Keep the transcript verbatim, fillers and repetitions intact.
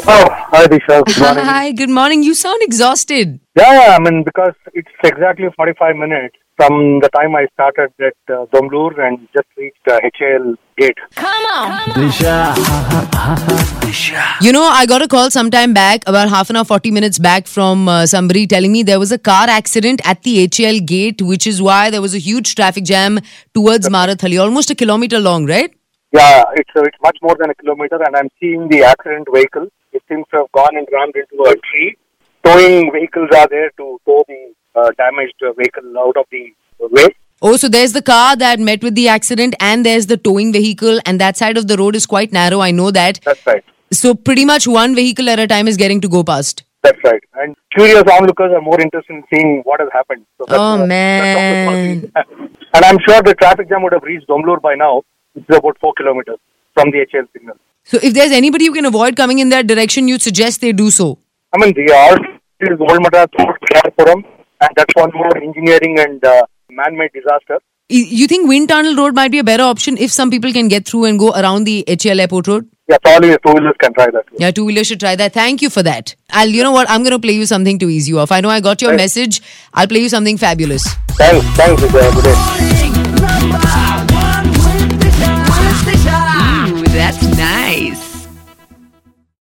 Oh, hi Disha, good morning. Hi, good morning. You sound exhausted. Yeah, yeah, I mean, because it's exactly forty-five minutes from the time I started at uh, Domblur and just reached uh, H A L gate. You know, I got a call sometime back, about half an hour, forty minutes back from uh, somebody telling me there was a car accident at the H A L gate, which is why there was a huge traffic jam towards Marathali, almost a kilometer long, right? Yeah, it's uh, it's much more than a kilometer, and I'm seeing the accident vehicle. It seems to have gone and rammed into a tree. Towing vehicles are there to tow the uh, damaged uh, vehicle out of the way. Oh, so there's the car that met with the accident and there's the towing vehicle, and that side of the road is quite narrow. I know that. That's right. So pretty much one vehicle at a time is getting to go past. That's right. And curious onlookers are more interested in seeing what has happened. So that's, Oh, uh, man. that's and I'm sure the traffic jam would have reached Domblur by now. It's about four kilometers from the H A L signal. So if there's anybody who can avoid coming in that direction, you'd suggest they do so. I mean, the R is Old Madras Forum, and that's one more engineering and uh, man-made disaster. Y- You think Wind Tunnel Road might be a better option if some people can get through and go around the H A L Airport Road? Yeah, probably the two-wheelers can try that. Yeah, two-wheelers should try that. Thank you for that. I'll, you know what, I'm going to play you something to ease you off. I know I got your Right. message. I'll play you something fabulous. Thanks, thanks, Vijay. Good day. Ooh, that's nice.